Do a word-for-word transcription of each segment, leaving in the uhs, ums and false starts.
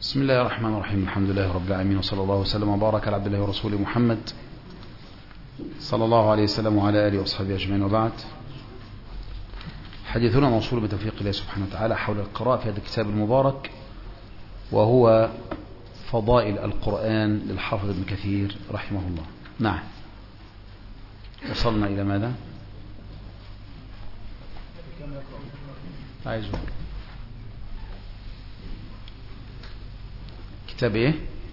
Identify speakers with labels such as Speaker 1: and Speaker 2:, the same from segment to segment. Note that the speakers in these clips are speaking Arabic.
Speaker 1: بسم الله الرحمن الرحيم. الحمد لله رب العالمين، وصلى الله وسلم وبارك على عبد الله ورسوله محمد صلى الله عليه وسلم وعلى آله وصحبه أجمعين، وبعد. حديثنا موصول بتوفيق الله سبحانه وتعالى حول القراءة في هذا الكتاب المبارك، وهو فضائل القرآن للحافظ ابن كثير رحمه الله. نعم، وصلنا إلى ماذا؟ عايزه كتاب ايه؟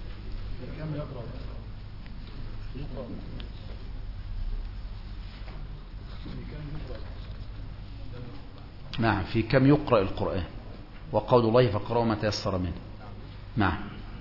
Speaker 1: نعم، في كم يقرأ القرآن، وقول الله فقرأوا ما تيسر منه. نعم.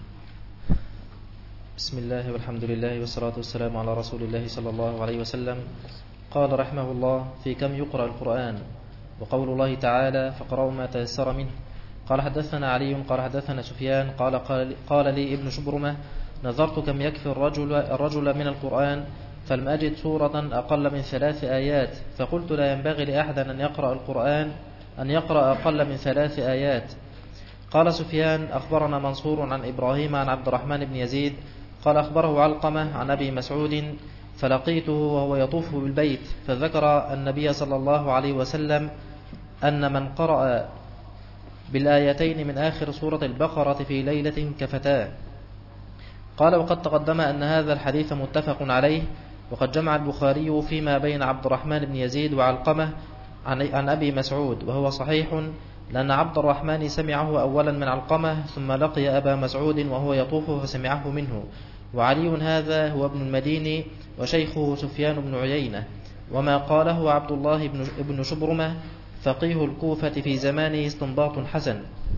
Speaker 2: بسم الله والحمد لله والصلاة والسلام على رسول الله صلى الله عليه وسلم. قال رحمه الله: في كم يقرأ القرآن، وقول الله تعالى فقرأوا ما تيسر منه. قال حدثنا علي قال حدثنا سفيان قال قال, قال لي ابن شبرمة: نظرت كم يكفي الرجل, الرجل من القرآن فلم أجد سورة أقل من ثلاث آيات، فقلت لا ينبغي لأحد أن يقرأ القرآن أن يقرأ أقل من ثلاث آيات. قال سفيان: أخبرنا منصور عن إبراهيم عن عبد الرحمن بن يزيد قال أخبره علقمة عن أبي مسعود فلقيته وهو يطوف بالبيت فذكر النبي صلى الله عليه وسلم أن من قرأ بالآيتين من آخر سورة البقرة في ليلة كفتاه. قال: وقد تقدم أن هذا الحديث متفق عليه، وقد جمع البخاري فيما بين عبد الرحمن بن يزيد وعلقمة عن أبي مسعود، وهو صحيح لأن عبد الرحمن سمعه أولا من علقمة ثم لقي أبا مسعود وهو يطوف فسمعه منه. وعلي هذا هو ابن المديني وشيخه سفيان بن عيينة، وما قاله عبد الله بن شبرمة فقيه الكوفة في زمانه استنباط حسن.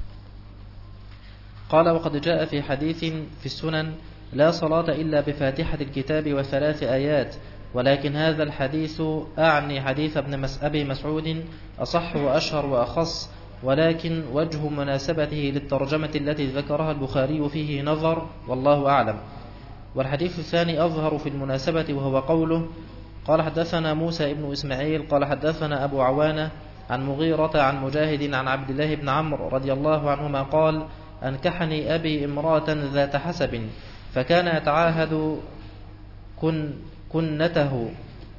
Speaker 2: قال: وقد جاء في حديث في السنن: لا صلاة إلا بفاتحة الكتاب وثلاث آيات، ولكن هذا الحديث أعني حديث ابن أبي مسعود أصح وأشهر وأخص، ولكن وجه مناسبته للترجمة التي ذكرها البخاري فيه نظر، والله أعلم. والحديث الثاني أظهر في المناسبة، وهو قوله: قال حدثنا موسى ابن إسماعيل قال حدثنا أبو عوانة عن مغيرة عن مجاهد عن عبد الله بن عمرو رضي الله عنهما قال: أنكحني أبي امرأة ذات حسب، فكان يتعاهد كن كنته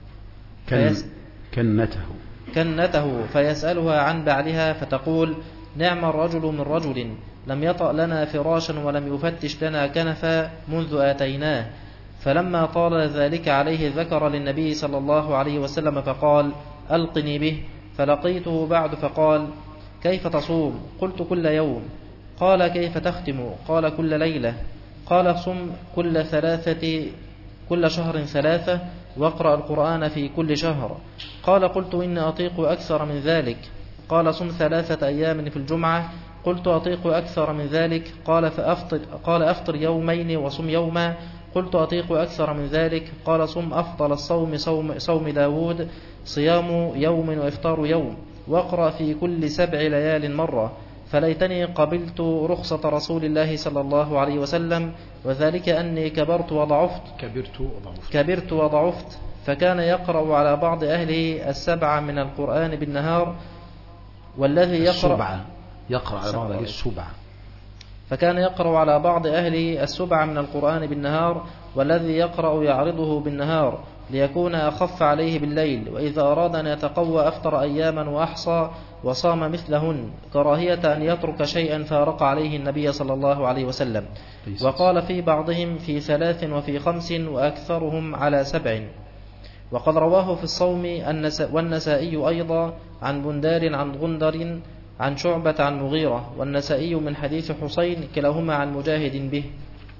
Speaker 1: كن كنته
Speaker 2: كنته فيسألها عن بعلها فتقول: نعم الرجل من رجل لم يطأ لنا فراشا ولم يفتش لنا كنفا منذ آتيناه. فلما طال ذلك عليه ذكر للنبي صلى الله عليه وسلم فقال: ألقني به. فلقيته بعد فقال: كيف تصوم؟ قلت: كل يوم. قال: كيف تختم؟ قال: كل ليلة. قال: صم كل ثلاثة كل شهر ثلاثة، واقرأ القرآن في كل شهر. قال: قلت: إني أطيق أكثر من ذلك. قال: صم ثلاثة أيام في الجمعة. قلت: أطيق أكثر من ذلك. قال: فأفطر قال: أفطر يومين وصم يوما. قلت: أطيق أكثر من ذلك. قال: صم أفضل الصوم صوم, صوم داود، صيام يوم وإفطار يوم، واقرأ في كل سبع ليال مرة. فليتني قبلت رخصة رسول الله صلى الله عليه وسلم، وذلك أني كبرت وضعفت
Speaker 1: كبرت وضعفت
Speaker 2: كبرت وضعفت فكان يقرأ على بعض أهله السبع من القرآن بالنهار، والذي يقرأ
Speaker 1: السبعة يقرأ على بعض أهله السبعة
Speaker 2: فكان يقرأ على بعض أهله السبع من القرآن بالنهار، والذي يقرأ يعرضه بالنهار ليكون أخف عليه بالليل، وإذا أراد أن يتقوى أفطر أياما وأحصى وصام مثلهن، كراهية أن يترك شيئا فارق عليه النبي صلى الله عليه وسلم. وقال في بعضهم في ثلاث وفي خمس، وأكثرهم على سبع. وقد رواه في الصوم والنسائي أيضا عن بندار عن غندر عن شعبة عن مغيرة، والنسائي من حديث حسين كلاهما عن مجاهد به.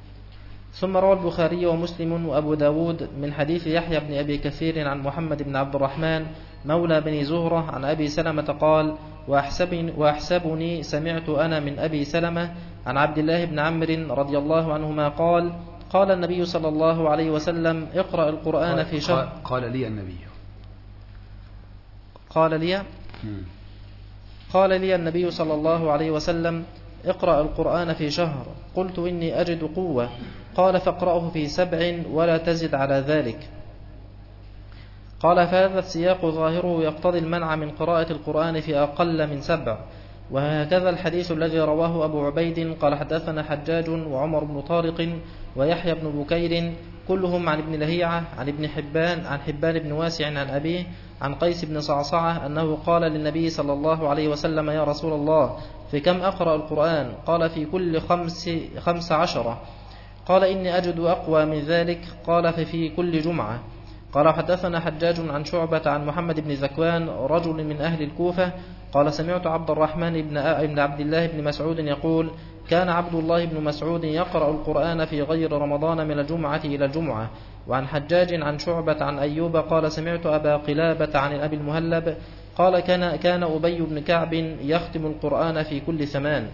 Speaker 2: ثم روى البخاري ومسلم وأبو داود من حديث يحيى بن أبي كثير عن محمد بن عبد الرحمن مولى بن زهرة عن أبي سلمة قال: وأحسبني, وأحسبني سمعت أنا من أبي سلمة عن عبد الله بن عمرو رضي الله عنهما قال: قال النبي صلى الله عليه وسلم: اقرأ القرآن في شهر.
Speaker 1: قال لي النبي
Speaker 2: قال لي قال لي النبي صلى الله عليه وسلم: اقرأ القرآن في شهر. قلت: إني أجد قوة. قال: فاقرأه في سبع ولا تزد على ذلك. قال: فهذا السياق ظاهره يقتضي المنع من قراءة القرآن في أقل من سبع، وهكذا الحديث الذي رواه أبو عبيد قال حدثنا حجاج وعمر بن طارق ويحيى بن بكير كلهم عن ابن لهيعة عن ابن حبان عن حبان بن واسع عن أبيه عن قيس بن صعصعة أنه قال للنبي صلى الله عليه وسلم يا رسول الله في كم أقرأ القرآن؟ قال في كل خمس, خمس عشرة. قال إني أجد أقوى من ذلك. قال ففي كل جمعة. قال حدثنا حجاج عن شعبة عن محمد بن ذكوان رجل من أهل الكوفة قال سمعت عبد الرحمن بن عبد الله بن مسعود يقول كان عبد الله بن مسعود يقرأ القرآن في غير رمضان من الجمعة إلى الجمعة. وعن حجاج عن شعبة عن أيوب قال سمعت أبا قلابة عن أبي المهلب قال كان, كان أبي بن كعب يختم القرآن في كل ثمان.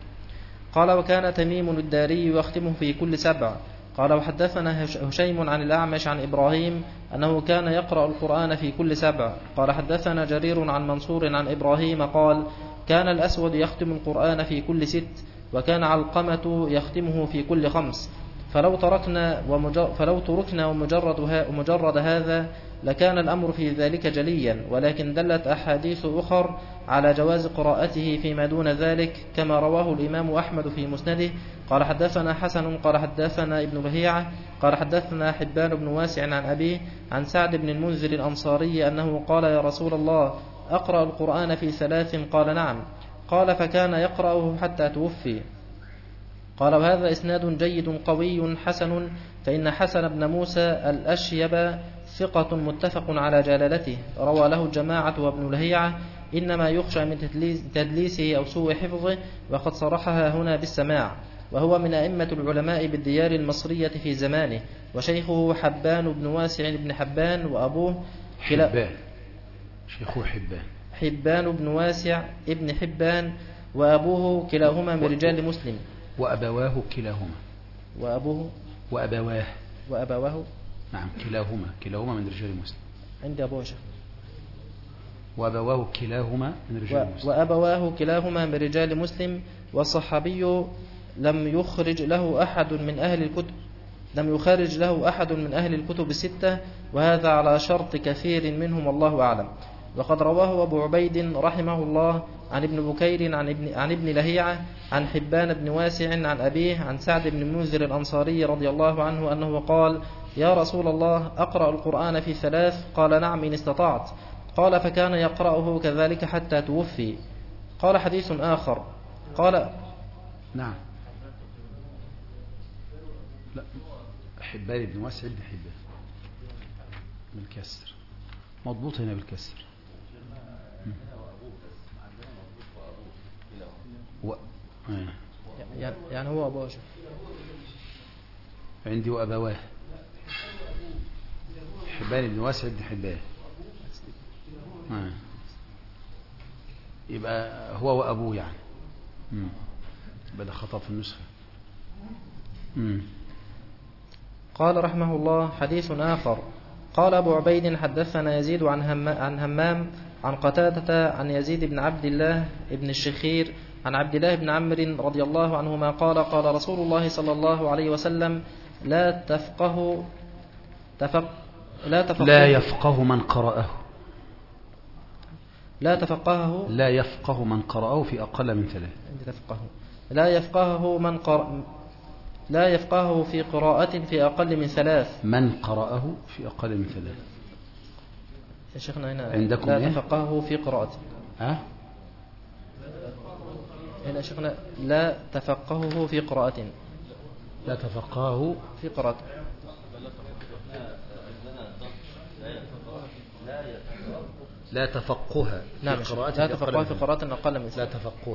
Speaker 2: قال وكان تميم الداري يختمه في كل سبع. قال وحدثنا هشيم عن الأعمش عن إبراهيم أنه كان يقرأ القرآن في كل سبع. قال حدثنا جرير عن منصور عن إبراهيم قال كان الأسود يختم القرآن في كل ست وكان علقمة يختمه في كل خمس. فلو تركنا ومجرد, فلو تركنا ومجرد, ومجرد هذا لكان الأمر في ذلك جليا ولكن دلت أحاديث أخر على جواز قراءته فيما دون ذلك كما رواه الإمام أحمد في مسنده. قال حدثنا حسن قال حدثنا ابن بهيعة قال حدثنا حبان بن واسع عن أبيه عن سعد بن المنذر الأنصاري أنه قال يا رسول الله أقرأ القرآن في ثلاث؟ قال نعم. قال فكان يقرأه حتى توفي. قال وهذا إسناد جيد قوي حسن فإن حسن بن موسى الأشيب ثقة متفق على جلالته روى له الجماعة وابن لهيعة إنما يخشى من تدليسه أو سوء حفظه وقد صرحها هنا بالسماع. وهو من أئمة العلماء بالديار المصرية في زمانه وشيخه حبان بن واسع بن حبان وأبوه
Speaker 1: حبان شيخه حبان
Speaker 2: حبان بن واسع ابن حبان وأبوه كلاهما من رجال مسلم.
Speaker 1: وأبواه كلاهما
Speaker 2: وأبوه
Speaker 1: وأبواه
Speaker 2: وأبواه
Speaker 1: نعم كلاهما كلاهما من رجال مسلم.
Speaker 2: عندي أبوه شيخ.
Speaker 1: وأبواه كلاهما من رجال مسلم.
Speaker 2: وأبواه كلاهما من رجال مسلم. والصحابي لم يخرج له أحد من أهل الكتب لم يخرج له أحد من أهل الكتب الستة وهذا على شرط كثير منهم والله أعلم. وقد رواه أبو عبيد رحمه الله عن ابن بكير عن ابن, عن ابن لهيعة عن حبان بن واسع عن أبيه عن سعد بن المنذر الأنصاري رضي الله عنه أنه قال يا رسول الله أقرأ القرآن في ثلاث؟ قال نعم إن استطعت. قال فكان يقرأه كذلك حتى توفي. قال حديث آخر قال
Speaker 1: نعم لا حبان بن واسع بن حبان بالكسر مضبوط هنا بالكسر و...
Speaker 2: يعني هو أبوه
Speaker 1: عندي وأبواه حبان بن واسع بن حبان آه. يبقى هو وأبوه يعني مم. بدأ خطأ في النسخة. مم.
Speaker 2: قال رحمه الله حديث آخر قال أبو عبيد حدثنا يزيد عن, هم عن همام عن قتادة عن يزيد بن عبد الله بن الشخير عن عبد الله بن عمرو رضي الله عنهما قال قال رسول الله صلى الله عليه وسلم لا تفقه تفق لا تفقه
Speaker 1: لا يفقه من قرأه
Speaker 2: لا تفقهه
Speaker 1: لا يفقه من قرأه في أقل من ثلاث
Speaker 2: تفقه لا يفقهه من قرأ لا يفقهه في قراءة في أقل من ثلاث
Speaker 1: من قرأه في أقل من ثلاث
Speaker 2: يا شيخنا هنا
Speaker 1: عندكم
Speaker 2: لا
Speaker 1: إيه؟
Speaker 2: تفقهه في قراءة
Speaker 1: ها
Speaker 2: هنا شيخنا لا تفقهه في قراءة
Speaker 1: لا تفقهه
Speaker 2: في قراءة
Speaker 1: لا تفقه
Speaker 2: نعم
Speaker 1: في قراءة
Speaker 2: لا تفقه في قراءة أقل من
Speaker 1: لا تفقه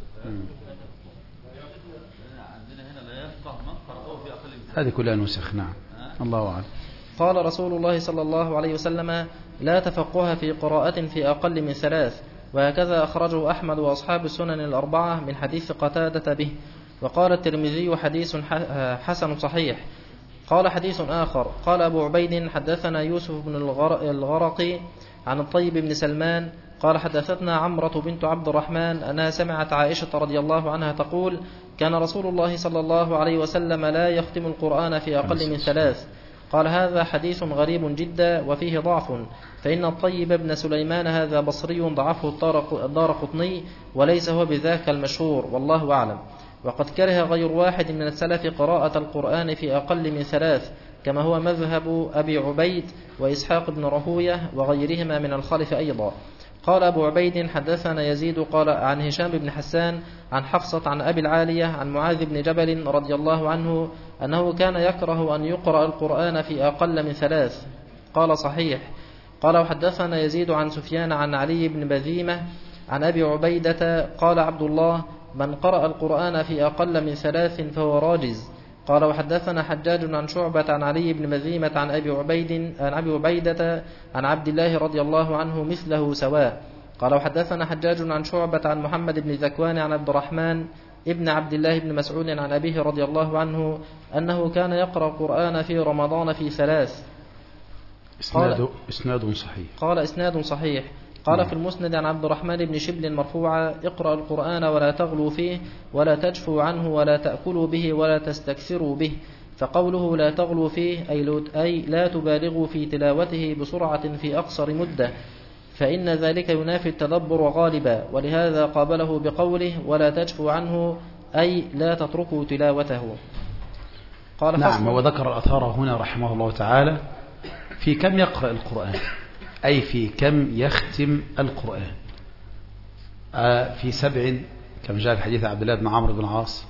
Speaker 1: هذه كلها نسخ. نعم الله أعلم.
Speaker 2: قال رسول الله صلى الله عليه وسلم لا تفقه في قراءة في أقل من ثلاث وهكذا أخرجه أحمد وأصحاب السنن الأربعة من حديث قتادة به. وقال الترمذي حديث حسن صحيح. قال حديث آخر قال أبو عبيد حدثنا يوسف بن الغرقي عن الطيب بن سلمان قال حدثتنا عمرة بنت عبد الرحمن أنها سمعت عائشة رضي الله عنها تقول كان رسول الله صلى الله عليه وسلم لا يختم القرآن في أقل من ثلاث قال هذا حديث غريب جدا وفيه ضعف، فإن الطيب بن سليمان هذا بصري ضعفه الدارقطني وليس هو بذاك المشهور، والله أعلم. وقد كره غير واحد من السلف قراءة القرآن في أقل من ثلاث، كما هو مذهب أبي عبيد وإسحاق بن رهوية وغيرهما من الخلف أيضا. قال أبو عبيد حدثنا يزيد قال عن هشام بن حسان عن حفصة عن أبي العالية عن معاذ بن جبل رضي الله عنه أنه كان يكره أن يقرأ القرآن في أقل من ثلاث. قال صحيح. قال وحدثنا يزيد عن سفيان عن علي بن بذيمة عن أبي عبيدة قال عبد الله من قرأ القرآن في أقل من ثلاث فهو راجز. قال وحدثنا حجاج عن شعبة عن علي بن بذيمة عن أبي عبيد عن أبي عبيدة عن عبد الله رضي الله عنه مثله سواء. قال وحدثنا حجاج عن شعبة عن محمد بن ذكوان عن عبد الرحمن ابن عبد الله بن مسعود عن أبيه رضي الله عنه أنه كان يقرأ القرآن في رمضان في ثلاث.
Speaker 1: إسناد, إسناد صحيح.
Speaker 2: قال إسناد صحيح. قال نعم. في المسند عن عبد الرحمن بن شبل مرفوعا اقرأ القرآن ولا تغلوا فيه ولا تجفوا عنه ولا تأكلوا به ولا تستكثروا به. فقوله لا تغلوا فيه أي لا تبالغوا في تلاوته بسرعة في أقصر مدة، فإن ذلك ينافي التدبر غالبا، ولهذا قابله بقوله ولا تجفوا عنه أي لا تتركوا تلاوته.
Speaker 1: قال نعم. وذكر الأثار هنا رحمه الله تعالى في كم يقرأ القرآن، أي في كم يختم القرآن. آه في سبع كما جاء في حديث عبد الله بن عمرو بن العاص،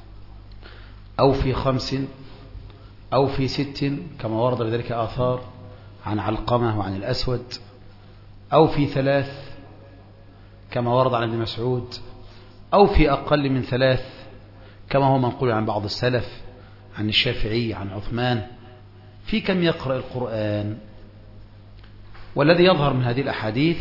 Speaker 1: أو في خمس، أو في ست كما ورد بذلك آثار عن علقمة وعن الأسود، أو في ثلاث كما ورد عن ابن مسعود، أو في أقل من ثلاث كما هو منقول عن بعض السلف عن الشافعي عن عثمان. في كم يقرأ القرآن؟ والذي يظهر من هذه الأحاديث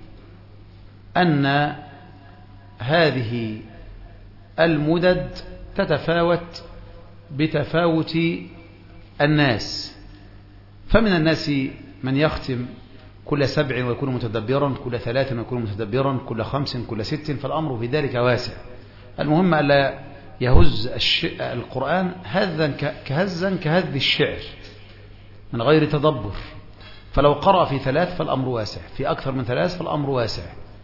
Speaker 1: أن هذه المدد تتفاوت بتفاوت الناس، فمن الناس من يختم كل سبع ويكون متدبرا، كل ثلاث ويكون متدبرا، كل خمس، كل ست، فالأمر في ذلك واسع. المهم ألا يهز القرآن هزا كهزا كهز الشعر من غير تدبر. فلو قرأ في ثلاث فالأمر واسع، في أكثر من ثلاث فالأمر واسع،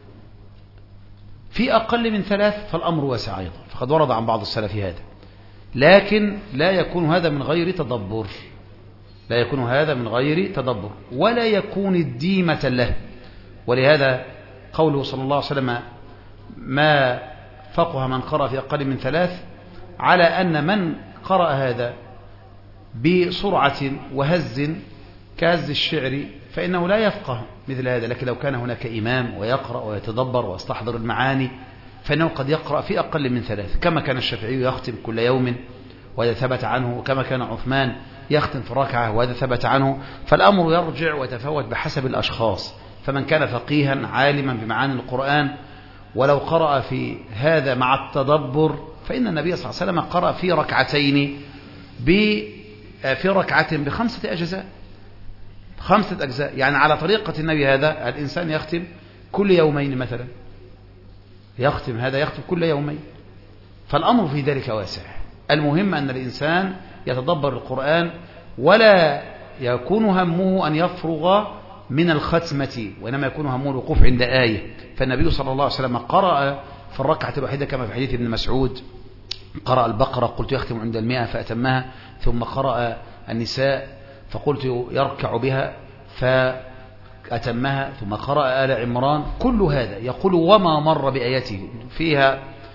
Speaker 1: في أقل من ثلاث فالأمر واسع أيضا، فقد ورد عن بعض السلف هذا. لكن لا يكون هذا من غير تدبر، لا يكون هذا من غير تدبر ولا يكون الديمة له. ولهذا قوله صلى الله عليه وسلم ما فقه من قرأ في أقل من ثلاث، على أن من قرأ هذا بسرعة وهز كهز الشعر فإنه لا يفقه مثل هذا. لكن لو كان هناك إمام ويقرأ ويتدبر ويستحضر المعاني فإنه قد يقرأ في أقل من ثلاث، كما كان الشافعي يختم كل يوم وهذا ثبت عنه، وكما كان عثمان يختم في الركعة وهذا ثبت عنه. فالأمر يرجع ويتفاوت بحسب الأشخاص. فمن كان فقيها عالما بمعاني القرآن ولو قرأ في هذا مع التدبر فإن النبي صلى الله عليه وسلم قرأ في ركعتين في ركعة بخمسة أجزاء، خمسة أجزاء، يعني على طريقة النبي. هذا الإنسان يختم كل يومين مثلا، يختم هذا يختم كل يومين، فالأمر في ذلك واسع. المهم أن الإنسان يتدبر القرآن ولا يكون همه أن يفرغ من الختمة، وإنما يكون همه الوقوف عند آية. فالنبي صلى الله عليه وسلم قرأ في الركعة الواحدة كما في حديث ابن مسعود، قرأ البقرة قلت يختم عند المئة فأتمها، ثم قرأ النساء فقلت يركع بها فأتمها، ثم قرأ آل عمران. كل هذا يقول وما مر بآياته فيها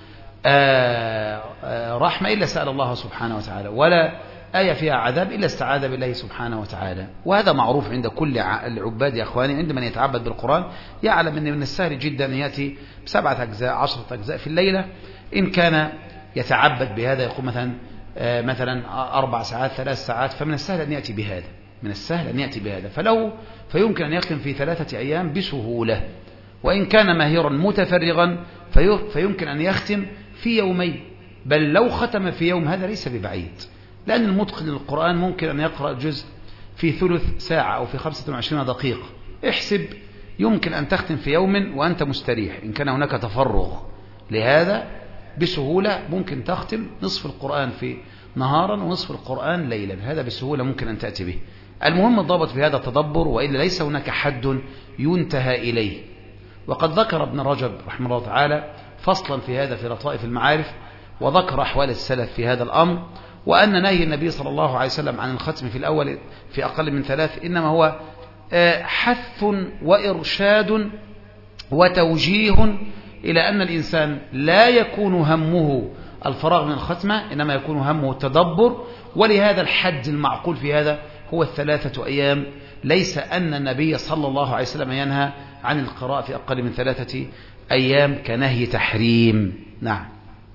Speaker 1: آآ آآ رحمة إلا سأل الله سبحانه وتعالى، ولا آية فيها عذاب إلا استعاذ بالله سبحانه وتعالى. وهذا معروف عند كل العباد يا أخواني. عند من يتعبد بالقرآن يعلم أن من السهل جدا أن يأتي بسبعة أجزاء عشرة أجزاء في الليلة. إن كان يتعبد بهذا يقوم مثلا مثلا أربع ساعات ثلاث ساعات، فمن السهل أن يأتي بهذا، من السهل أن يأتي بهذا فله فيمكن أن يختم في ثلاثة أيام بسهولة. وإن كان ماهرا متفرغا فيمكن أن يختم في يومين، بل لو ختم في يوم هذا ليس ببعيد، لأن المتقن للقرآن ممكن أن يقرأ جزء في ثلث ساعة أو في خمسة وعشرين دقيقة. احسب يمكن أن تختم في يوم وأنت مستريح إن كان هناك تفرغ لهذا. بسهولة ممكن تختم نصف القرآن في نهارا ونصف القرآن ليلا، هذا بسهولة ممكن أن تأتي به. المهم الضابط في هذا التدبر، وإلا ليس هناك حد ينتهى إليه. وقد ذكر ابن رجب رحمه الله تعالى فصلا في هذا في لطائف المعارف، وذكر أحوال السلف في هذا الأمر، وأن نهي النبي صلى الله عليه وسلم عن الختم في الأول في أقل من ثلاث إنما هو حث وإرشاد وتوجيه إلى أن الإنسان لا يكون همه الفراغ من الختمة، إنما يكون همه التدبر. ولهذا الحد المعقول في هذا هو الثلاثة أيام، ليس أن النبي صلى الله عليه وسلم ينهى عن القراءة في أقل من ثلاثة أيام كنهي تحريم. نعم.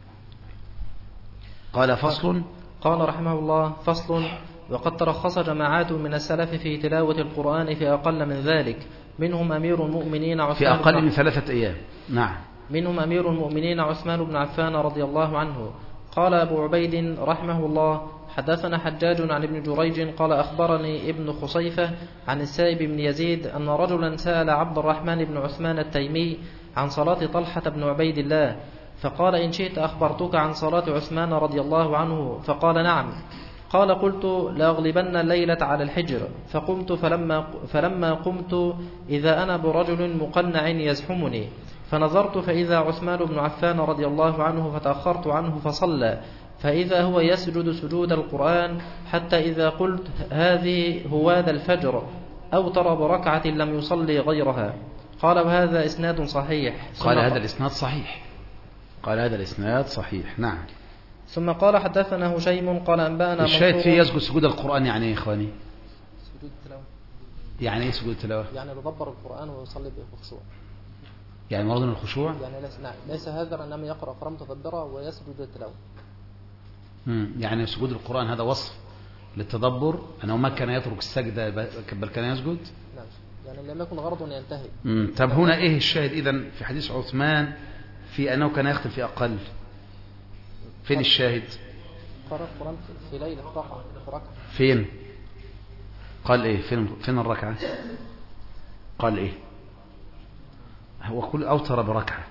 Speaker 1: قال فصل.
Speaker 2: قال رحمه الله: فصل. وقد ترخص جماعات من السلف في تلاوة القرآن في أقل من ذلك، منهم أمير المؤمنين عثمان
Speaker 1: في أقل من ثلاثة أيام. نعم.
Speaker 2: منهم أمير المؤمنين عثمان بن عفان رضي الله عنه. قال أبو عبيد رحمه الله: حدثنا حجاج عن ابن جريج قال أخبرني ابن خصيفة عن السائب بن يزيد أن رجلا سأل عبد الرحمن بن عثمان التيمي عن صلاة طلحة بن عبيد الله، فقال: إن شئت أخبرتك عن صلاة عثمان رضي الله عنه. فقال: نعم. قال: قلت: لأغلبن الليلة على الحجر. فقمت فلما, فلما قمت إذا أنا برجل مقنع يزحمني، فنظرت فإذا عثمان بن عفان رضي الله عنه، فتأخرت عنه فصلى، فإذا هو يسجد سجود القرآن، حتى إذا قلت هذه هواد الفجر أوتر بركعة لم يصلي غيرها. قال: وهذا إسناد صحيح.
Speaker 1: قال هذا الإسناد صحيح. قال هذا الإسناد صحيح. نعم.
Speaker 2: ثم قال: حدثنا هشيم قال أنبأنا
Speaker 1: الشاهد فيه يسجد سجود القرآن يعني إيه إخواني؟
Speaker 2: سجود التلاوة.
Speaker 1: يعني إيه سجود التلاوة؟
Speaker 2: يعني يدبر القرآن ويصلي بخشوع.
Speaker 1: يعني مرض من الخشوع؟
Speaker 2: يعني ليس نعم ليس هذا إنما يقرأ قراءة متدبرة ويسجد التلاوة.
Speaker 1: امم يعني سجود القرآن هذا وصف للتدبر، أنه ما كان يترك السجدة بل كان يسجد.
Speaker 2: نعم. يعني لم يكن غرضه أن ينتهي.
Speaker 1: امم طب هنا إيه الشاهد إذن في حديث عثمان في أنه كان يختم في أقل؟ فين الشاهد؟
Speaker 2: قرأ القرآن في ليلة ركعة ركعة.
Speaker 1: فين؟ قال إيه؟ فين فين الركعة؟ قال إيه؟ هو كل أوتر بركعة.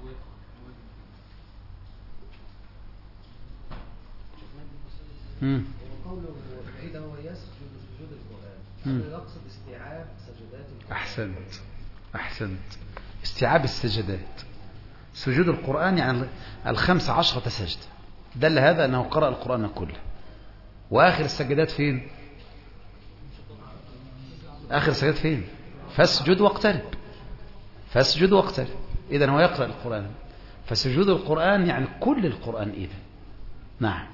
Speaker 1: امم
Speaker 3: وقوله فإذا هو يسجد سجود القرآن، هذا يقصد استيعاب سجدات القرآن.
Speaker 1: أحسنت أحسنت استيعاب السجدات. سجود القرآن يعني الخمس عشرة سجدة، دل هذا أنه قرأ القرآن كله. وآخر السجدات فين؟ آخر السجدات فين؟ فاسجد واقترب، فاسجد واقترب. إذن هو يقرأ القرآن، فسجود القرآن يعني كل القرآن إذن. نعم.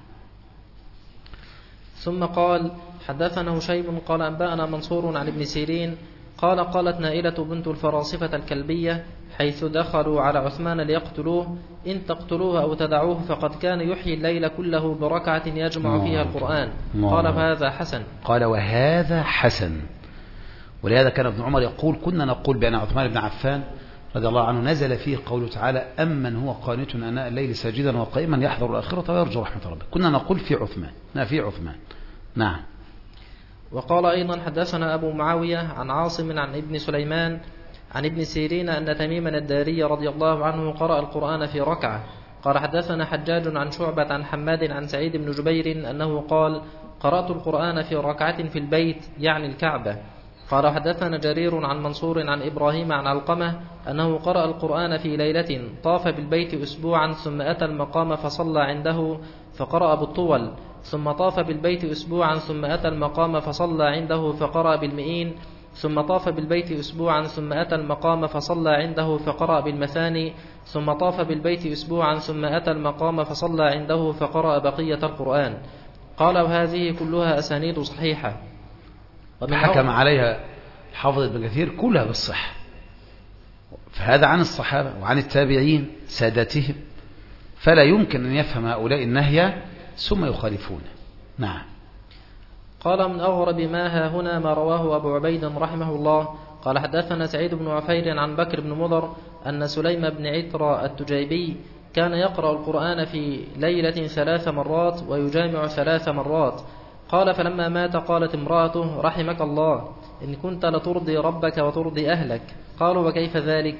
Speaker 2: ثم قال: حدثنا هشيم قال أنبأنا منصور عن ابن سيرين قال: قالت نائلة بنت الفراصفة الكلبية حيث دخلوا على عثمان ليقتلوه: إن تقتلوه أو تدعوه فقد كان يحيي الليل كله بركعة يجمع فيها القرآن. قال: فهذا حسن.
Speaker 1: قال: وهذا حسن. ولهذا كان ابن عمر يقول: كنا نقول بأن عثمان بن عفان رضي الله عنه نزل فيه قوله تعالى: أمن هو قانت آناء الليل ساجدا وقائما يحذر الآخرة ويرجو رحمة ربه. كنا نقول في عثمان نا في عثمان. نعم.
Speaker 2: وقال أيضا: حدثنا أبو معاوية عن عاصم عن ابن سليمان عن ابن سيرين أن تميما الداري رضي الله عنه قرأ القرآن في ركعة. قال: حدثنا حجاج عن شعبة عن حماد عن سعيد بن جبير أنه قال: قرأت القرآن في ركعة في البيت يعني الكعبة. قال: حدثنا جرير عن منصور عن إبراهيم عن علقمة أنه قرأ القرآن في ليلة طاف بالبيت أسبوعا ثم أتى المقام فصلى عنده فقرأ بالطول، ثم طاف بالبيت أسبوعا ثم أتى المقام فصلى عنده فقرأ بالمئين، ثم طاف بالبيت أسبوعا ثم أتى المقام فصلى عنده فقرأ بالمثاني، ثم طاف بالبيت أسبوعا ثم أتى المقام فصلى عنده فقرأ بقية القرآن. قال: وهذه كلها أسانيد صحيحة.
Speaker 1: حكم عليها حافظ ابن كثير كلها بالصحة، فهذا عن الصحابة وعن التابعين سادتهم، فلا يمكن أن يفهم هؤلاء النهي ثم يخالفونه. نعم.
Speaker 2: قال: من أغرب ما ها هنا ما رواه أبو عبيد رحمه الله قال: حدثنا سعيد بن عفير عن بكر بن مضر أن سليم بن عترة التجيبي كان يقرأ القرآن في ليلة ثلاث مرات ويجامع ثلاث مرات. قال: فلما مات قالت امرأته: رحمك الله، إن كنت لترضي ربك وترضي أهلك. قالوا: وكيف ذلك؟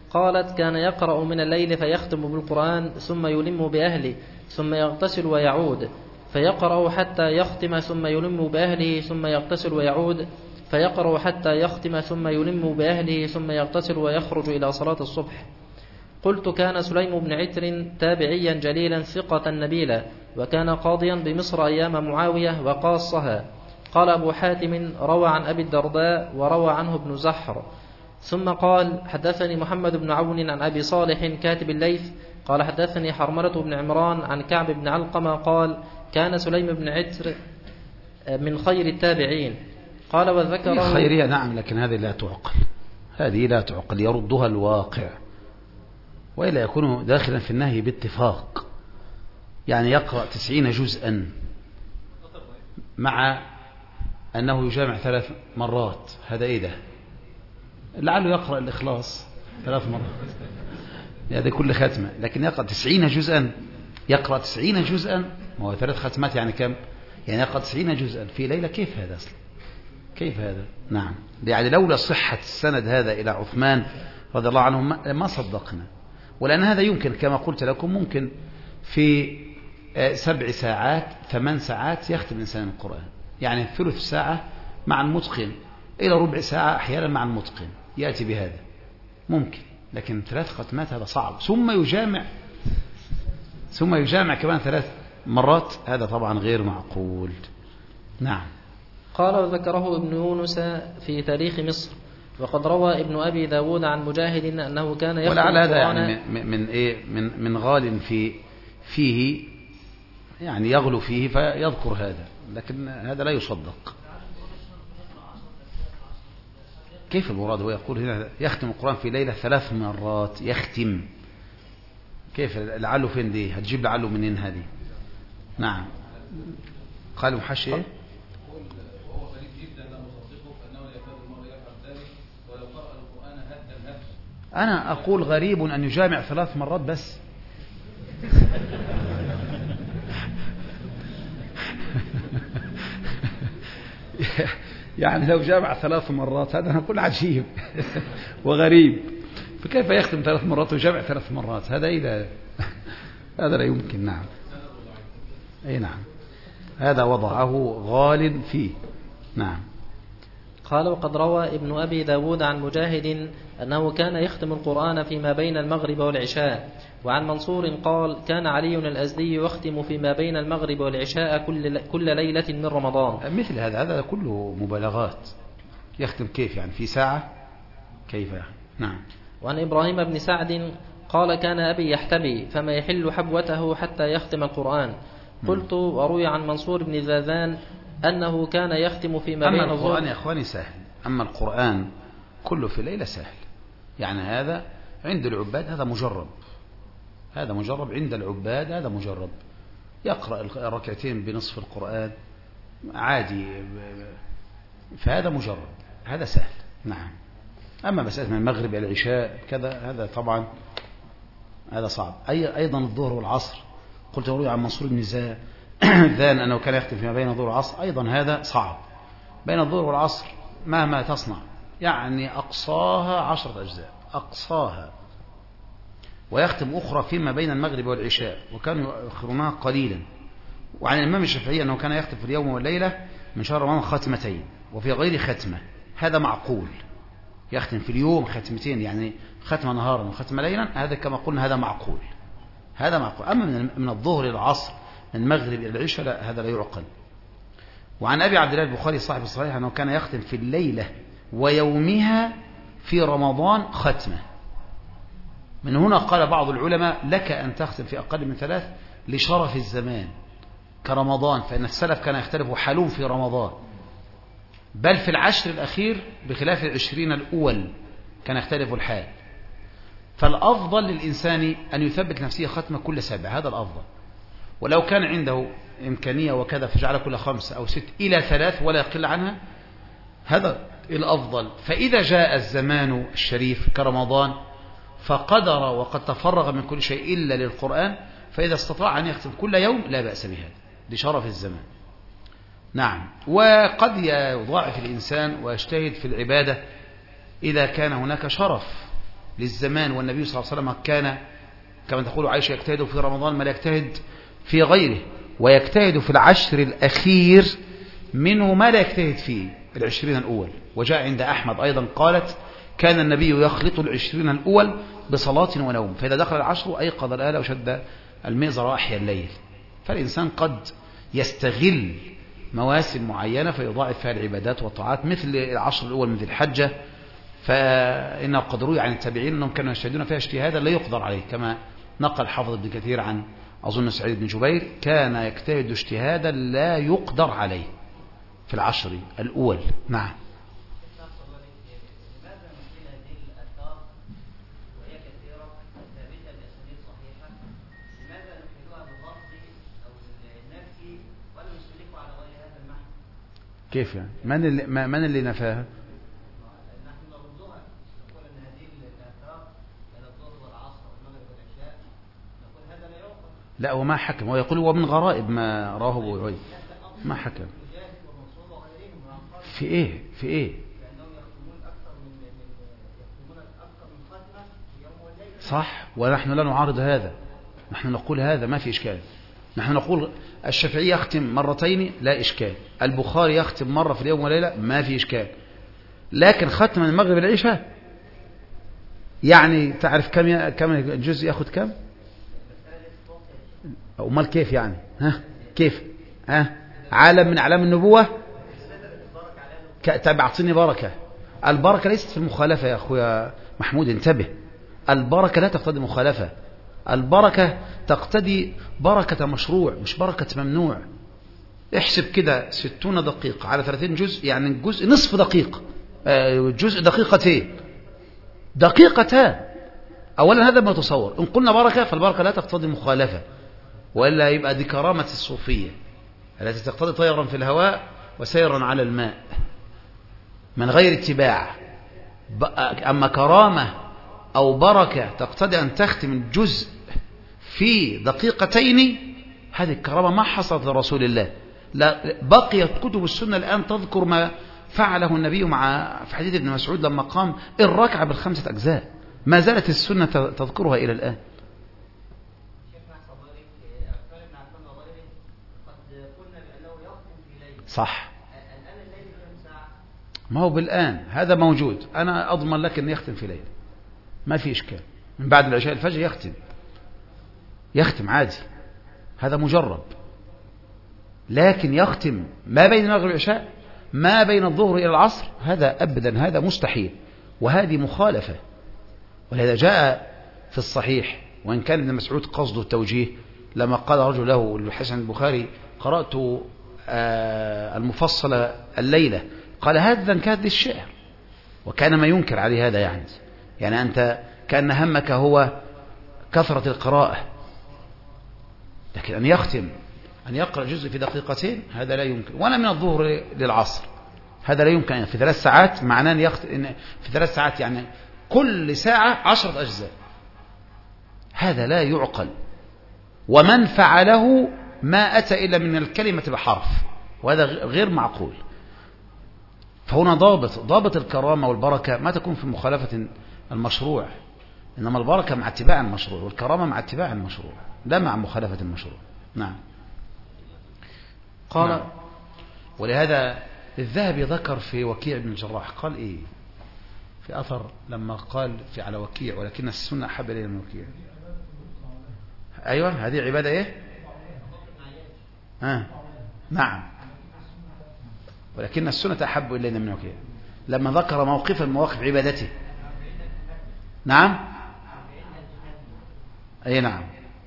Speaker 2: قالت كان يقرأ من الليل فيختم بالقرآن ثم يلم بأهله ثم يغتسل ويعود فيقرأ حتى يختم ثم يلم بأهله ثم يغتسل ويعود فيقرأ حتى يختم ثم يلم بأهله ثم يغتسل ويخرج إلى صلاة الصبح. قلت كان سليم بن عتر تابعيا جليلا ثقة نبيلا وكان قاضيا بمصر أيام معاوية وقاصها. قال أبو حاتم روى عن أبي الدرداء وروى عنه ابن زحر. ثم قال حدثني محمد بن عون عن أبي صالح كاتب الليث قال حدثني حرملة بن عمران عن كعب بن علقمة قال كان سليم بن عتر من خير التابعين. قال وذكره
Speaker 1: خيرية نعم، لكن هذه لا تعقل، هذه لا تعقل، يردها الواقع، وإلا يكون داخلا في النهي باتفاق. يعني يقرأ تسعين جزءا مع أنه يجامع ثلاث مرات، هذا إيه ده؟ لعله يقرأ الإخلاص ثلاث مرات هذا كل ختمة، لكن يقرأ تسعين جزءا، يقرأ تسعين جزءا، ما هو ثلاث ختمات يعني كم؟ يعني يقرأ تسعين جزءا في ليلة، كيف هذا أصلا؟ كيف هذا؟ نعم، يعني لولا صحة السند هذا إلى عثمان رضي الله عنه ما صدقنا، ولأن هذا يمكن كما قلت لكم ممكن في سبع ساعات ثمان ساعات يختم الإنسان القرآن، يعني ثلث ساعة مع المتقن إلى ربع ساعة أحيانا مع المتقن يأتي بهذا ممكن، لكن ثلاث ختمات هذا صعب، ثم يجامع ثم يجامع كمان ثلاث مرات، هذا طبعا غير معقول. نعم.
Speaker 2: قال وذكره ابن يونس في تاريخ مصر وقد روى ابن أبي داود عن مجاهد أنه كان يختم
Speaker 1: ولعل هذا
Speaker 2: القرآن
Speaker 1: يعني من, من إيه من من غال في فيه، يعني يغلو فيه فيذكر هذا، لكن هذا لا يصدق. كيف المراد؟ هو يقول هنا يختم القرآن في ليلة ثلاث مرات، يختم، كيف لعله فين دي؟ هتجيب لعله منين هذه؟ نعم. قال محشي إيه؟ أنا أقول غريب أن يجامع ثلاث مرات بس. يعني لو جامع ثلاث مرات هذا نقول عجيب وغريب، فكيف يختم ثلاث مرات ويجامع ثلاث مرات؟ هذا إذا هذا لا يمكن. نعم. أي نعم، هذا وضعه غال فيه. نعم.
Speaker 2: قال وقد روى ابن أبي داود عن مجاهد أنه كان يختم القرآن فيما بين المغرب والعشاء. وعن منصور قال كان علي الأزدي يختم فيما بين المغرب والعشاء كل, كل ليلة من رمضان.
Speaker 1: مثل هذا هذا كله مبالغات. يختم كيف يعني؟ في ساعة؟ كيف يعني؟ نعم.
Speaker 2: وعن إبراهيم بن سعد قال كان أبي يحتبي فما يحل حبوته حتى يختم القرآن. قلت وروي عن منصور بن ذاذان أنه كان يختم فيما بين
Speaker 1: أما القرآن يا أخواني سهل، أما القرآن كله في ليلة سهل، يعني هذا عند العباد هذا مجرب، هذا مجرب عند العباد، هذا مجرب. يقرأ الركعتين بنصف القرآن عادي، فهذا مجرب، هذا سهل. نعم. أما مسألة من المغرب إلى العشاء كذا هذا طبعا هذا صعب. أي أيضا الظهر والعصر، قلت وروي عن منصور بن ذان أنه كان يختم فيما بين الظهر والعصر، أيضا هذا صعب. بين الظهر والعصر مهما تصنع يعني أقصاها عشرة أجزاء أقصاها، ويختم أخرى فيما بين المغرب والعشاء، وكانوا يؤخرونها قليلا. وعن الإمام الشافعي أنه كان يختم في اليوم والليلة من شهر رمضان ختمتين وفي غير ختمة، هذا معقول. يختم في اليوم ختمتين يعني ختمة نهارا وختمة ليلا، هذا كما قلنا هذا معقول، هذا معقول. أما من الظهر إلى العصر من المغرب إلى العشاء لا، هذا لا يعقل. وعن أبي عبد الله البخاري صاحب الصحيح أنه كان يختم في الليلة ويومها في رمضان ختمة. من هنا قال بعض العلماء لك أن تختم في أقل من ثلاث لشرف الزمان كرمضان، فإن السلف كان يختلف حالهم في رمضان، بل في العشر الأخير بخلاف العشرين الأول كان يختلف الحال. فالأفضل للإنسان أن يثبت نفسه ختمة كل سبع، هذا الأفضل. ولو كان عنده إمكانية وكذا فجعل كل خمس أو ست إلى ثلاث ولا يقل عنها، هذا الأفضل. فإذا جاء الزمان الشريف كرمضان فقدر وقد تفرغ من كل شيء إلا للقرآن، فإذا استطاع أن يختم كل يوم لا بأس بهذا لشرف الزمان. نعم. وقد يضاعف الإنسان ويجتهد في العبادة إذا كان هناك شرف، للزمان، والنبي صلى الله عليه وسلم كان كما تقول عائشة يجتهد في رمضان ما لا يجتهد في غيره، ويجتهد في العشر الأخير منه ما لا يجتهد في العشرين الأول. وجاء عند أحمد أيضا قالت كان النبي يخلط العشرين الأول بصلاة ونوم، فإذا دخل العشر أيقظ الآلة وشد المئزر وأحيا الليل. فالإنسان قد يستغل مواسم معينة فيضاعف فيها العبادات والطاعات، مثل العشر الأول من ذي الحجة، فإنه قد روي عن التابعين أنهم كانوا يجتهدون فيها اجتهادا لا يقدر عليه، كما نقل حافظ ابن كثير عن أظن سعيد بن جبير كان يجتهد اجتهادا لا يقدر عليه في العشر الأول. نعم. كيف يعني؟ من اللي, من اللي نفاها؟
Speaker 3: نحن نردها، نقول ان هذه الاثار الى الظهر والعصر والمغرب والعشاء، نقول هذا لا يعقل.
Speaker 1: لا هو ما حكم، هو يقول هو من غرائب ما رواه ابو عويل، ما حكم. في ايه في ايه؟
Speaker 3: لانهم يختمون اكثر من يختمون اكثر من ختمه في يوم وليله.
Speaker 1: صح، ونحن لا نعارض هذا، نحن نقول هذا ما في اشكال. نحن نقول الشافعي يختم مرتين لا إشكال، البخاري يختم مرة في اليوم وليلة ما في إشكال، لكن ختم من المغرب العشاء يعني تعرف كم كم جزء ياخذ كم؟ أو مال كيف يعني؟ ها كيف؟ ها عالم من أعلام النبوة. طيب أعطيني بركة. البركة ليست في المخالفة يا أخويا محمود، انتبه. البركة لا تقتضي مخالفة، البركة تقتضي بركة مشروع مش بركة ممنوع. احسب كده ستون دقيقة على ثلاثين جزء، يعني الجزء نصف دقيقة، جزء دقيقتين دقيقتان. أولا هذا ما تصور، إن قلنا بركة فالبركة لا تقتضي مخالفة، وإلا يبقى دي كرامة الصوفية التي تقتضي طيرا في الهواء وسيرا على الماء من غير اتباع. أما كرامة أو بركة تقتضي أن تختم الجزء في دقيقتين، هذه الكرامة ما حصلت لرسول الله. لا بقيت كتب السنة الآن تذكر ما فعله النبي مع في حديث ابن مسعود لما قام الركعة بالخمسة أجزاء، ما زالت السنة تذكرها إلى الآن. صح، ما هو بالآن هذا موجود، أنا أضمن لك أن يختم في ليل ما في إشكال، من بعد العشاء الفجر يختم يختم عادي، هذا مجرب. لكن يختم ما بين المغرب والعشاء ما بين الظهر إلى العصر هذا أبدا، هذا مستحيل، وهذه مخالفة. ولهذا جاء في الصحيح، وإن كان ابن مسعود قصده التوجيه لما قال رجل له الحسن البخاري قرأت المفصل الليلة، قال هذا كان الشعر، وكان ما ينكر عليه هذا، يعني يعني أنت كأن همك هو كثرة القراءة، لكن أن يختم أن يقرأ جزء في دقيقتين هذا لا يمكن، ولا من الظهر للعصر هذا لا يمكن. في ثلاث ساعات معناه أن يختم في ثلاث ساعات يعني كل ساعة عشرة أجزاء، هذا لا يعقل. ومن فعله ما أتى إلا من الكلمة بحرف، وهذا غير معقول. فهنا ضابط ضابط الكرامة والبركة ما تكون في مخالفة المشروع، إنما البركة مع اتباع المشروع، والكرامة مع اتباع المشروع لا مع مخالفة المشروع. نعم.
Speaker 2: قال
Speaker 1: نعم. ولهذا الذهبي ذكر في وكيع بن الجراح قال إيه في أثر لما قال في على وكيع ولكن السنة أحب إلينا من وكيع. أيوة هذه عبادة إيه آه. نعم، ولكن السنة أحب إلينا من وكيع لما ذكر موقفا مواقف عبادته. نعم أي نعم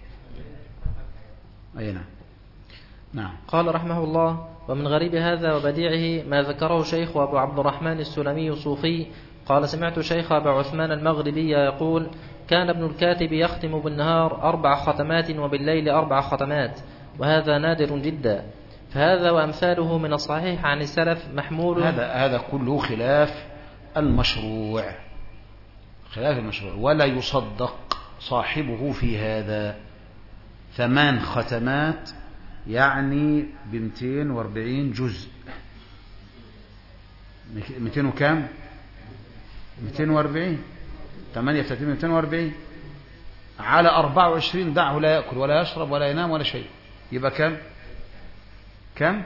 Speaker 1: أي نعم نعم.
Speaker 2: قال رحمه الله: ومن غريب هذا وبديعه ما ذكره شيخ أبو عبد الرحمن السلمي صوفي قال: سمعت شيخ أبا عثمان المغربي يقول: كان ابن الكاتب يختم بالنهار أربع ختمات وبالليل أربع ختمات، وهذا نادر جدا، فهذا وأمثاله من الصحيح عن السلف محمول.
Speaker 1: هذا هذا كله خلاف المشروع، خلاف المشروع، ولا يصدق صاحبه في هذا. ثمان ختمات يعني بمتين واربعين جزء، مئتين وكام؟ مئتين واربعين ثمانية في ثلاثين مئتين وأربعين على أربعة وعشرين دعه لا يأكل ولا يشرب ولا ينام ولا شيء، يبقى كم كم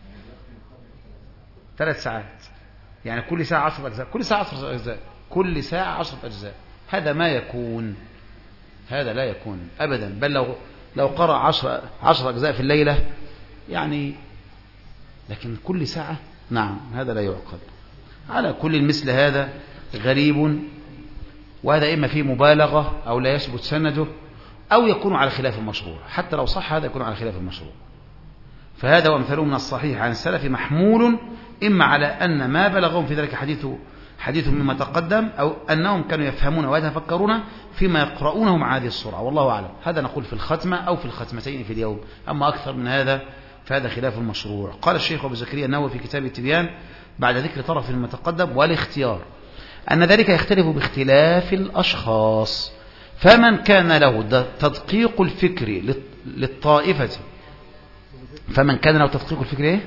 Speaker 1: ثلاث ساعات، يعني كل ساعة عشرة أجزاء، كل ساعة عشرة أجزاء، كل ساعة عشرة أجزاء. هذا ما يكون، هذا لا يكون أبدا. بل لو لو قرأ عشرة عشرة أجزاء في الليلة يعني، لكن كل ساعة نعم هذا لا يعقل. على كل مثل هذا غريب، وهذا إما فيه مبالغة أو لا يثبت سنده أو يكون على خلاف المشروع. حتى لو صح هذا يكون على خلاف المشروع. فهذا وامثاله من الصحيح عن السلف محمول إما على أن ما بلغهم في ذلك حديث حديث مما تقدم، أو أنهم كانوا يفهمون ويتفكرون فيما يقرؤونه مع هذه السرعة، والله أعلم. هذا نقول في الختمة أو في الختمتين في اليوم، أما أكثر من هذا فهذا خلاف المشروع. قال الشيخ أبو زكريا النووي في كتاب التبيان بعد ذكر طرف مما تقدم والاختيار أن ذلك يختلف باختلاف الأشخاص، فمن كان له تدقيق الفكر للطائفة فمن كان له تدقيق الفكر إيه؟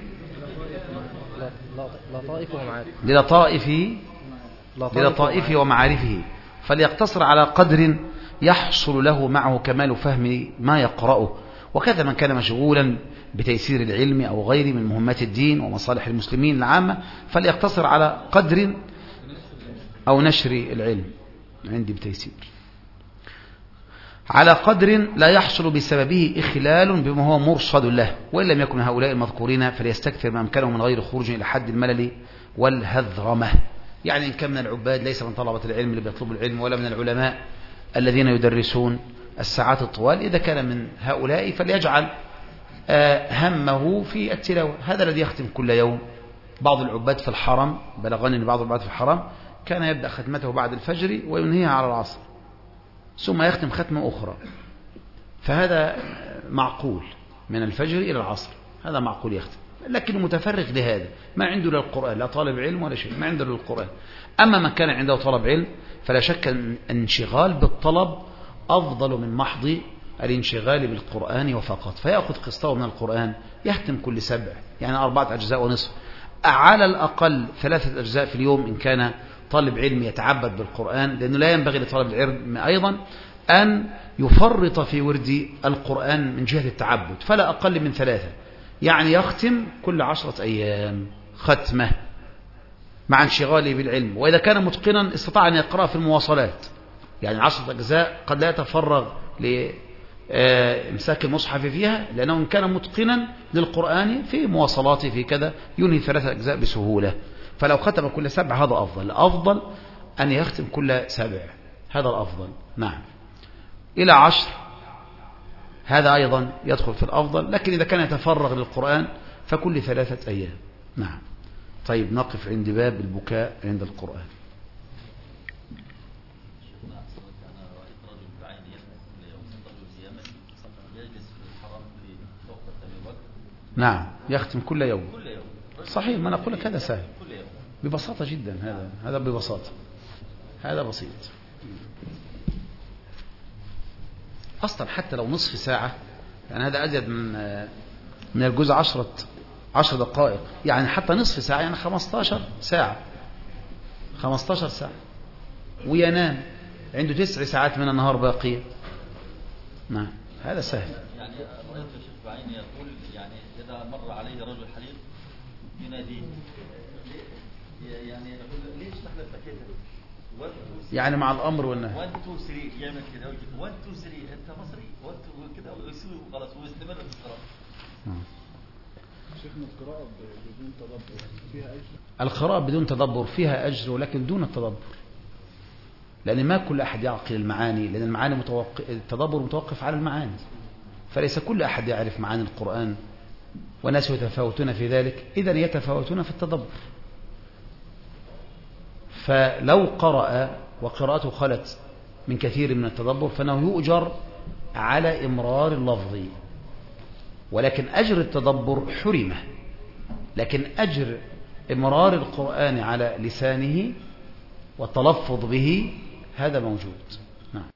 Speaker 2: لطائف ومعارف
Speaker 1: للطائف للطائف ومعارفه، فليقتصر على قدر يحصل له معه كمال فهم ما يقرأه. وكذا من كان مشغولا بتيسير العلم أو غيره من مهمات الدين ومصالح المسلمين العامة فليقتصر على قدر، أو نشر العلم عندي بتيسير، على قدر لا يحصل بسببه إخلال بما هو مرصد له، وإن لم يكن هؤلاء المذكورين فليستكثر ما أمكنه من غير خروج إلى حد الملل والهذرمة. يعني إن كان من العباد ليس من طلبة العلم اللي بيطلبوا العلم، ولا من العلماء الذين يدرسون الساعات الطوال، إذا كان من هؤلاء فليجعل همه في التلاوة. هذا الذي يختم كل يوم. بعض العباد في الحرم، بلغني أن بعض العباد في الحرم كان يبدأ ختمته بعد الفجر وينهيها على العصر، ثم يختم ختمة أخرى، فهذا معقول من الفجر إلى العصر، هذا معقول يختم. لكن متفرغ لهذا، ما عنده للقرآن، لا طالب علم ولا شيء، ما عنده للقرآن. أما من كان عنده طلب علم فلا شك أن الانشغال بالطلب أفضل من محض الانشغال بالقرآن وفقط، فيأخذ قسطه من القرآن يختم كل سبع، يعني أربعة أجزاء ونصف، على الأقل ثلاثة أجزاء في اليوم إن كان طالب علم يتعبد بالقرآن، لأنه لا ينبغي لطالب العلم أيضا أن يفرط في ورد القرآن من جهة التعبد، فلا أقل من ثلاثة، يعني يختم كل عشرة أيام ختمة مع انشغاله بالعلم. وإذا كان متقنا استطاع أن يقرأ في المواصلات، يعني عشرة أجزاء قد لا يتفرغ لإمساك المصحف فيها، لأنه إن كان متقنا للقرآن في مواصلاته في كذا ينهي ثلاثة أجزاء بسهولة. فلو ختم كل سبع هذا أفضل، الأفضل أن يختم كل سبع، هذا الأفضل. نعم، إلى عشر هذا أيضا يدخل في الأفضل، لكن إذا كان يتفرغ للقرآن فكل ثلاثة أيام. نعم. طيب نقف عند باب البكاء عند القرآن. نعم، يختم كل يوم. صحيح، ما نقول لك هذا سهل ببساطة جدا، هذا هذا ببساطة، هذا بسيط أصلا. حتى لو نصف ساعة، يعني هذا أزيد من من الجزء عشرة عشر دقائق، يعني حتى نصف ساعة يعني خمستاشر ساعة، خمستاشر ساعة، وينام عنده تسع ساعات من النهار باقية. نعم، هذا سهل.
Speaker 4: يعني رأيت الشيخ بعيني يقول يعني إذا مر عليه رجل حليق يناديه، يعني يقول ليش تحلف كده؟
Speaker 1: يعني مع الأمر والنهي.
Speaker 4: واحد اثنين ثلاثة يعمل كده، واحد اثنين ثلاثة أنت مصري، واحد كده ويسوي وخلاص ويستمر في القراءة.
Speaker 5: شيخنا القراءة بدون تدبر فيها أجر؟
Speaker 1: القراءة بدون تدبر فيها أجر، ولكن دون التدبر، لأن ما كل أحد يعقل المعاني، لأن المعاني متوقف، التدبر متوقف على المعاني، فليس كل أحد يعرف معاني القرآن، وناس يتفاوتون في ذلك، إذن يتفاوتون في التدبر. فلو قرأ وقراءته خلت من كثير من التدبر فإنه يؤجر على إمرار اللفظ، ولكن أجر التدبر حرمه، لكن أجر إمرار القرآن على لسانه والتلفظ به هذا موجود.